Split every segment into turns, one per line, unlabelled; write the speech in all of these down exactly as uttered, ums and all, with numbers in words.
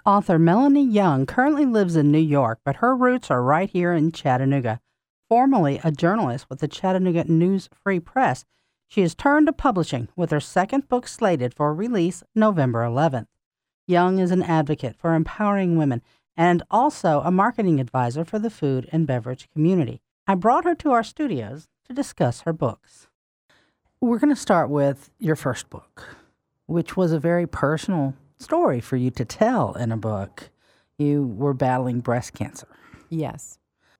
Author Melanie Young currently lives in New York, but her roots are right here in Chattanooga. Formerly a journalist with the Chattanooga News Free Press, she has turned to publishing with her second book slated for release November eleventh. Young is an advocate for empowering women and also a marketing advisor for the food and beverage community. I brought her to our studios to discuss her books. We're going to start with your first book, which was a very personal story for you to tell in a book. You were battling breast cancer.
Yes.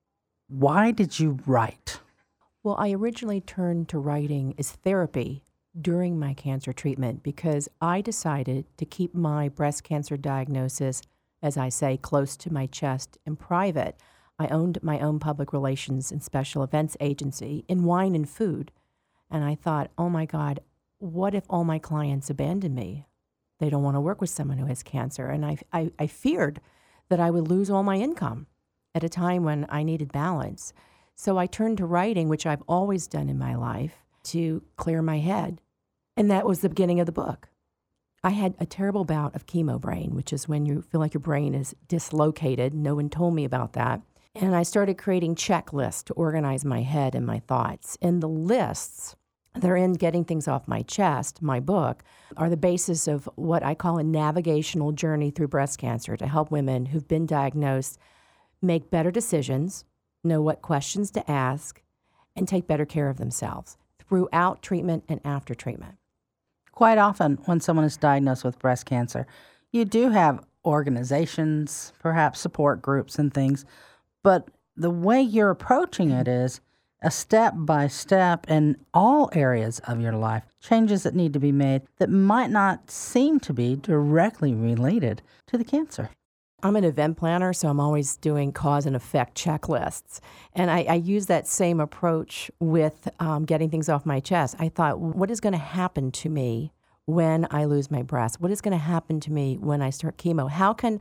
Why did you write?
Well, I originally turned to writing as therapy during my cancer treatment because I decided to keep my breast cancer diagnosis, as I say, close to my chest and private. I owned my own public relations and special events agency in wine and food. And I thought, oh my God, what if all my clients abandon me? They don't want to work with someone who has cancer. And I, I, I feared that I would lose all my income at a time when I needed balance. So I turned to writing, which I've always done in my life, to clear my head. And that was the beginning of the book. I had a terrible bout of chemo brain, which is when you feel like your brain is dislocated. No one told me about that. And I started creating checklists to organize my head and my thoughts. And the lists that are in Getting Things Off My Chest, my book, are the basis of what I call a navigational journey through breast cancer to help women who've been diagnosed make better decisions, know what questions to ask, and take better care of themselves throughout treatment and after treatment.
Quite often when someone is diagnosed with breast cancer, you do have organizations, perhaps support groups and things, but the way you're approaching it is a step-by-step in all areas of your life, changes that need to be made that might not seem to be directly related to the cancer.
I'm an event planner, so I'm always doing cause and effect checklists. And I, I use that same approach with um, getting things off my chest. I thought, what is going to happen to me when I lose my breast? What is going to happen to me when I start chemo? How can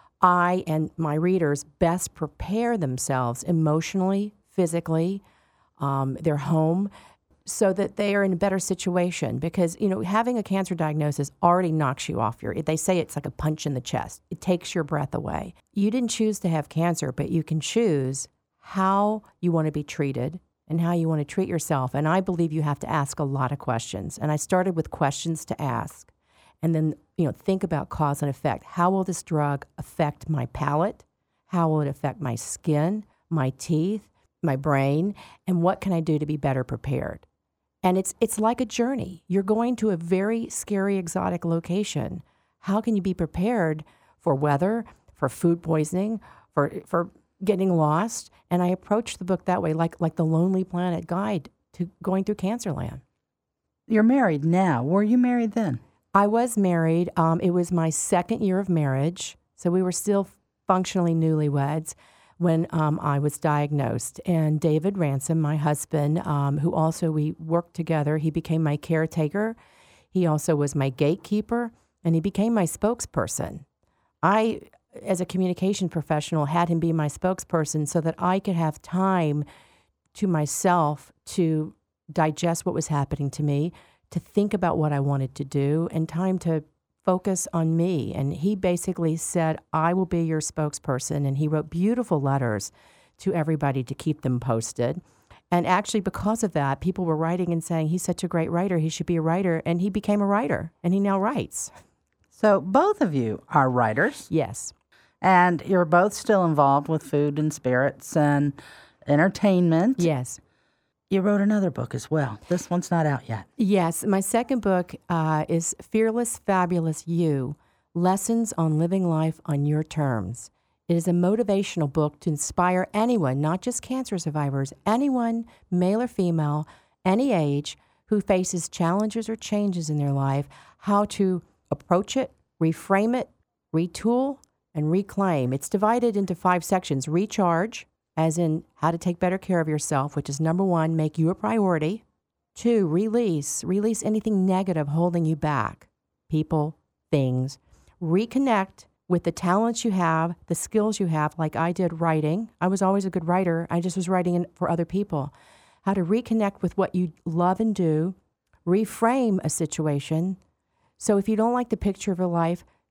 I and my readers best prepare themselves emotionally, physically, um, their home, so that they are in a better situation? Because, you know, having a cancer diagnosis already knocks you off your, they say it's like a punch in the chest. It takes your breath away. You didn't choose to have cancer, but you can choose how you want to be treated and how you want to treat yourself. And I believe you have to ask a lot of questions. And I started with questions to ask. And then, you know, think about cause and effect. How will this drug affect my palate? How will it affect my skin, my teeth, my brain? And what can I do to be better prepared? And it's it's like a journey. You're going to a very scary, exotic location. How can you be prepared for weather, for food poisoning, for for getting lost? And I approached the book that way, like like the Lonely Planet guide to going through Cancerland.
You're married now. Were you married then?
I was married. Um, it was my second year of marriage, so we were still functionally newlyweds when um, I was diagnosed. And David Ransom, my husband, um, who also we worked together, he became my caretaker. He also was my gatekeeper, and he became my spokesperson. I, as a communication professional, had him be my spokesperson so that I could have time to myself to digest what was happening to me, to think about what I wanted to do, and time to focus on me. And he basically said, I will be your spokesperson. And he wrote beautiful letters to everybody to keep them posted. And actually, because of that, people were writing and saying, he's such a great writer, he should be a writer. And he became a writer, and he now writes.
So both of you are writers.
Yes.
And you're both still involved with food and spirits and entertainment.
Yes.
You wrote another book as well. This one's not out yet.
Yes. My second book uh, is Fearless, Fabulous You, Lessons on Living Life on Your Terms. It is a motivational book to inspire anyone, not just cancer survivors, anyone, male or female, any age, who faces challenges or changes in their life, how to approach it, reframe it, retool, and reclaim. It's divided into five sections. Recharge, as in how to take better care of yourself, which is number one, make you a priority. Two, release. Release anything negative holding you back. People, things. Reconnect with the talents you have, the skills you have, like I did writing. I was always a good writer. I just was writing for other people. How to reconnect with what you love and do. Reframe a situation. So if you don't like the picture of your life,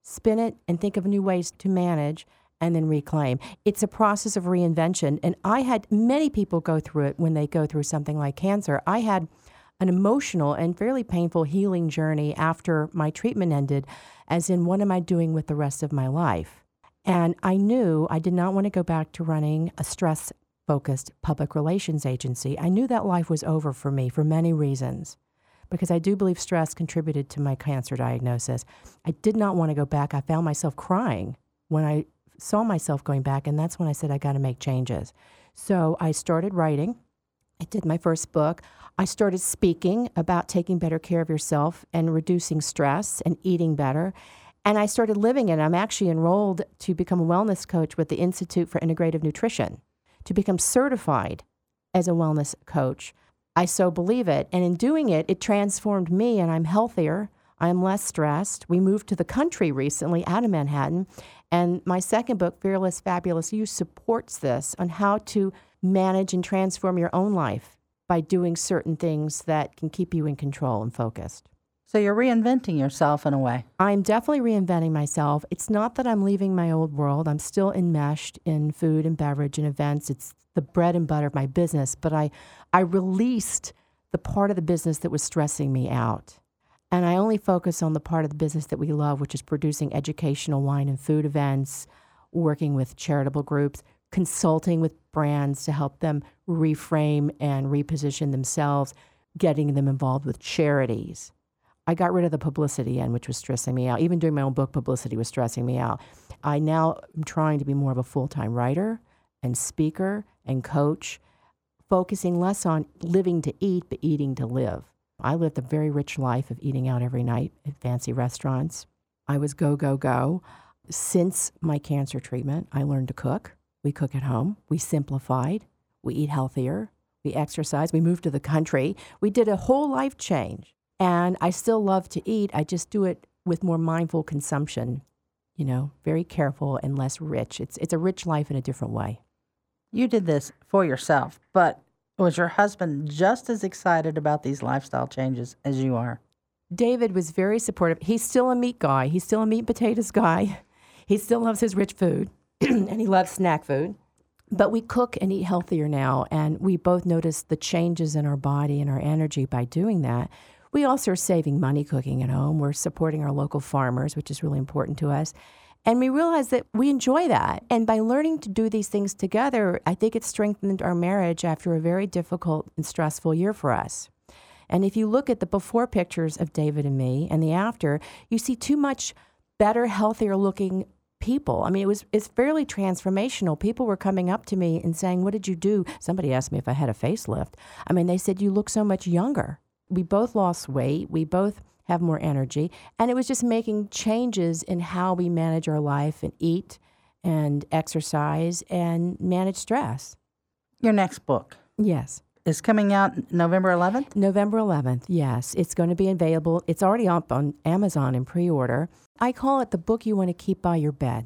spin it, and think of new ways to manage and then reclaim. It's a process of reinvention. And I had many people go through it when they go through something like cancer. I had an emotional and fairly painful healing journey after my treatment ended, as in, what am I doing with the rest of my life? And I knew I did not want to go back to running a stress-focused public relations agency. I knew that life was over for me for many reasons, because I do believe stress contributed to my cancer diagnosis. I did not want to go back. I found myself crying when I saw myself going back, and that's when I said, I got to make changes. So I started writing. I did my first book. I started speaking about taking better care of yourself and reducing stress and eating better. And I started living it. I'm actually enrolled to become a wellness coach with the Institute for Integrative Nutrition, to become certified as a wellness coach. I so believe it. And in doing it, it transformed me, and I'm healthier. I'm less stressed. We moved to the country recently out of Manhattan. And my second book, Fearless, Fabulous You, supports this on how to manage and transform your own life by doing certain things that can keep you in control and focused.
So you're reinventing yourself in a way.
I'm definitely reinventing myself. It's not that I'm leaving my old world. I'm still enmeshed in food and beverage and events. It's the bread and butter of my business, but I, I released the part of the business that was stressing me out. And I only focus on the part of the business that we love, which is producing educational wine and food events, working with charitable groups, consulting with brands to help them reframe and reposition themselves, getting them involved with charities. I got rid of the publicity end, which was stressing me out. Even doing my own book publicity was stressing me out. I now am trying to be more of a full-time writer and speaker and coach, focusing less on living to eat, but eating to live. I lived a very rich life of eating out every night at fancy restaurants. I was go, go, go. Since my cancer treatment, I learned to cook. We cook at home. We simplified. We eat healthier. We exercise. We moved to the country. We did a whole life change. And I still love to eat. I just do it with more mindful consumption, you know, very careful and less rich. It's it's a rich life in a different way.
You did this for yourself, but was your husband just as excited about these lifestyle changes as you are?
David was very supportive. He's still a meat guy. He's still a meat and potatoes guy. He still loves his rich food, and he loves snack food. But we cook and eat healthier now, and we both notice the changes in our body and our energy by doing that. We also are saving money cooking at home. We're supporting our local farmers, which is really important to us. And we realize that we enjoy that. And by learning to do these things together, I think it strengthened our marriage after a very difficult and stressful year for us. And if you look at the before pictures of David and me and the after, you see too much better, healthier looking people. I mean, it was it's fairly transformational. People were coming up to me and saying, "What did you do?" Somebody asked me if I had a facelift. I mean, they said, "You look so much younger." We both lost weight. We both have more energy. And it was just making changes in how we manage our life and eat and exercise and manage stress.
Your next book
Yes.
is coming out November eleventh?
November eleventh, yes. It's going to be available. It's already up on Amazon in pre-order. I call it the book you want to keep by your bed.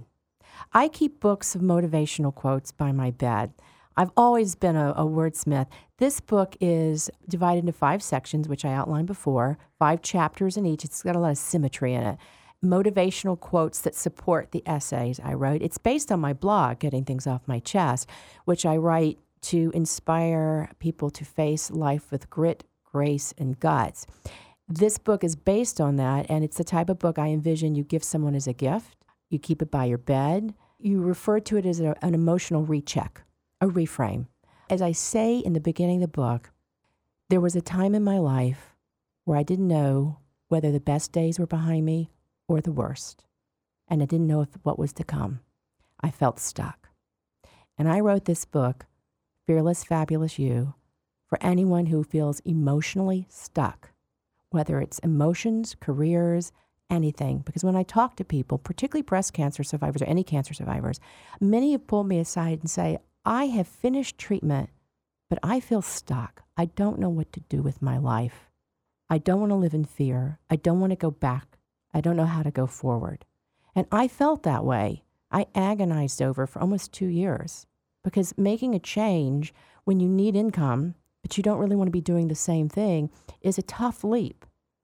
I keep books of motivational quotes by my bed. I've always been a, a wordsmith. This book is divided into five sections, which I outlined before, five chapters in each. It's got a lot of symmetry in it. Motivational quotes that support the essays I wrote. It's based on my blog, Getting Things Off My Chest, which I write to inspire people to face life with grit, grace, and guts. This book is based on that, and it's the type of book I envision you give someone as a gift. You keep it by your bed. You refer to it as a, an emotional recheck. A reframe. As I say in the beginning of the book, there was a time in my life where I didn't know whether the best days were behind me or the worst. And I didn't know if what was to come. I felt stuck. And I wrote this book, Fearless, Fabulous You, for anyone who feels emotionally stuck, whether it's emotions, careers, anything. Because when I talk to people, particularly breast cancer survivors or any cancer survivors, many have pulled me aside and say, I have finished treatment, but I feel stuck. I don't know what to do with my life. I don't want to live in fear. I don't want to go back. I don't know how to go forward. And I felt that way. I agonized over for almost two years because making a change when you need income, but you don't really want to be doing the same thing, is a tough leap.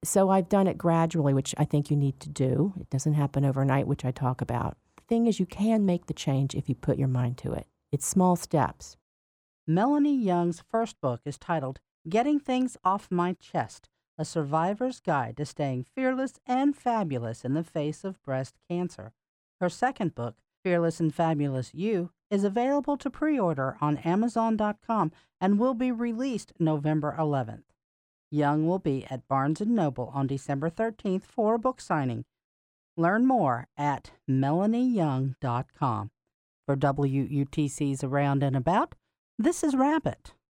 So I've done it gradually, which I think you need to do. It doesn't happen overnight, which I talk about. The thing is, you can make the change if you put your mind to it. It's small steps.
Melanie Young's first book is titled Getting Things Off My Chest, A Survivor's Guide to Staying Fearless and Fabulous in the Face of Breast Cancer. Her second book, Fearless and Fabulous You, is available to pre-order on Amazon dot com and will be released November eleventh. Young will be at Barnes and Noble on December thirteenth for a book signing. Learn more at melanie young dot com. For W U T C's Around and About, this is Rabbit.